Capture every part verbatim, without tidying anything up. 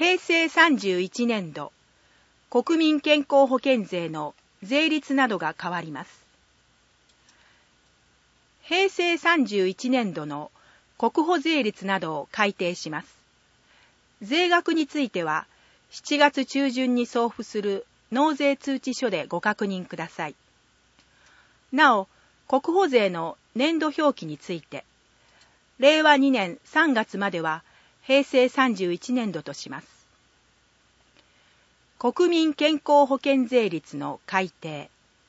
へいせいさんじゅういちねんど国民健康保険税の税率などが変わります。へいせいさんじゅういちねんどの国保税率などを改定します。税額についてはしちがつちゅうじゅんに送付する納税通知書でご確認ください。なお、国保税の年度表記について、れいわにねんさんがつまではへいせいさんじゅういちねんどとします。国民健康保険税率の改定。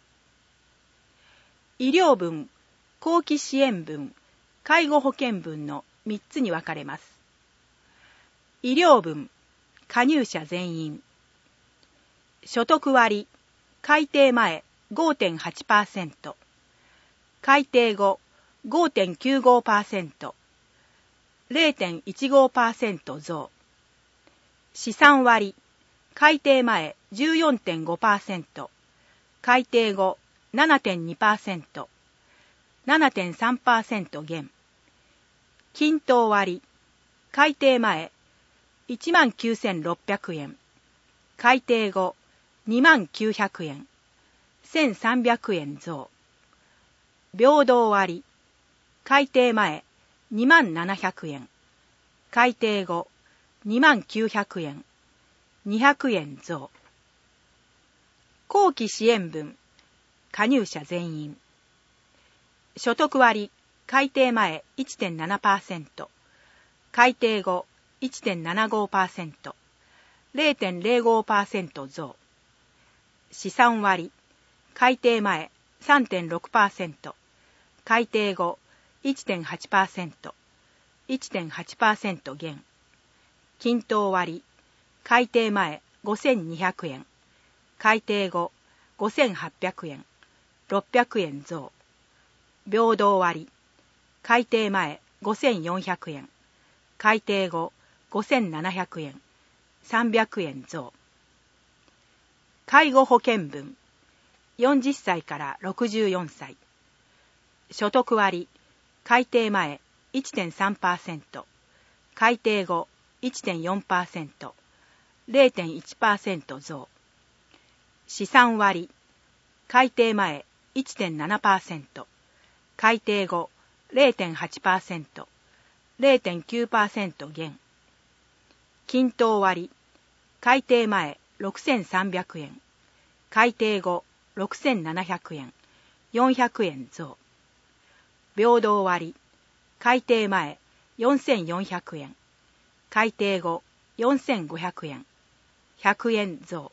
医療分、後期支援分、介護保険分のみっつに分かれます。医療分、加入者全員。所得割、改定前 ごてんはちパーセント、改定後 ごてんきゅうごパーセント、れいてんいちごパーセント 増。資産割、改定前 じゅうよんてんごパーセント、改定後 ななてんにパーセント、ななてんさんパーセント 減。均等割、改定前いちまんきゅうせんろっぴゃくえん、改定後にまんきゅうひゃくえん、せんさんびゃくえん増。平等割、改定前にまんななひゃくえん、改定後にまんきゅうひゃくえん、にひゃくえん増。後期支援分、加入者全員。所得割、改定前 いってんななパーセント、改定後 いってんななごパーセント、れいてんれいごパーセント 増。資産割、改定前 さんてんろくパーセント、改定後 いってんはちパーセント、いってんはちパーセント 減。均等割、改定前ごせんにひゃくえん、改定後ごせんはっぴゃくえん、ろっぴゃくえん増。平等割、改定前ごせんよんひゃくえん、改定後ごせんななひゃくえん、さんびゃくえん増。介護保険分、よんじゅっさいからろくじゅうよんさい。所得割、改定前 いってんさんパーセント、改定後 いってんよんパーセント、れいてんいちパーセント 増。資産割、改定前 いってんななパーセント、改定後 れいてんはちパーセント、れいてんきゅうパーセント 減。均等割、改定前ろくせんさんびゃくえん、改定後ろくせんななひゃくえん、よんひゃくえん増。平等割、改定前よんせんよんひゃくえん、改定後よんせんごひゃくえん、ひゃくえん増。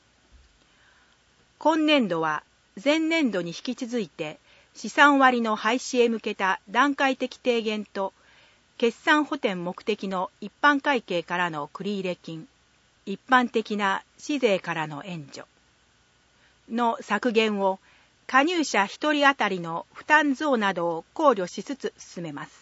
今年度は前年度に引き続いて資産割の廃止へ向けた段階的提言と決算補填目的の一般会計からの繰入金、一般的な市税からの援助の削減を加入者ひとり当たりの負担増などを考慮しつつ進めます。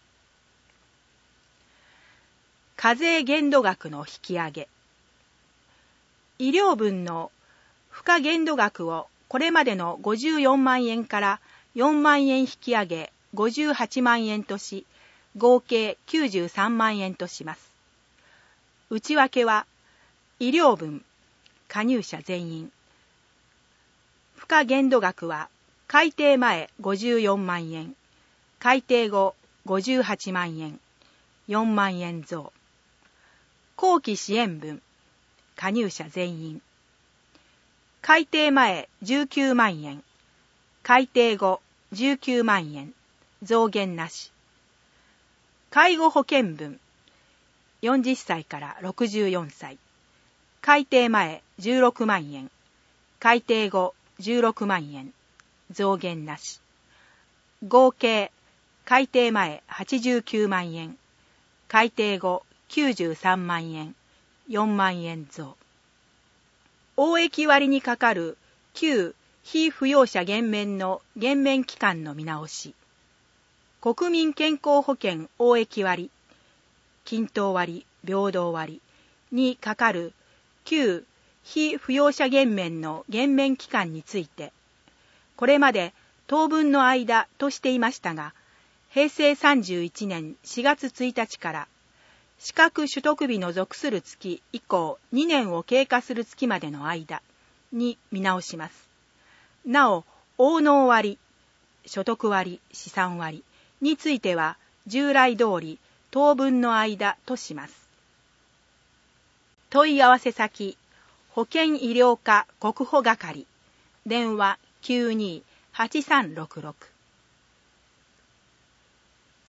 課税限度額の引き上げ。医療分の付加限度額をこれまでのごじゅうよんまんえんからよんまんえん引き上げごじゅうはちまんえんとし、合計きゅうじゅうさんまんえんとします。内訳は、医療分、加入者全員。付加限度額は、改定前ごじゅうよんまんえん、改定後ごじゅうはちまんえん、よんまんえん増。後期支援分、加入者全員。改定前じゅうきゅうまんえん、改定後じゅうきゅうまんえん、増減なし。介護保険分、よんじゅっさいからろくじゅうよんさい。改定前じゅうろくまんえん、改定後じゅうろくまんえん、増減なし。合計、改定前はちじゅうきゅうまんえん、改定後きゅうじゅうさんまんえん、よんまんえん増。応益割にかかる旧被扶養者減免の減免期間の見直し。国民健康保険応益割、均等割、平等割にかかる旧被扶養者減免の減免期間について、これまで当分の間としていましたが、へいせいさんじゅういちねんしがつついたちから資格取得日の属する月以降にねんを経過する月までの間に見直します。なお、応納割、所得割、資産割については従来通り当分の間とします。問い合わせ先、保険医療課国保係、電話 きゅうにーはちさんろくろく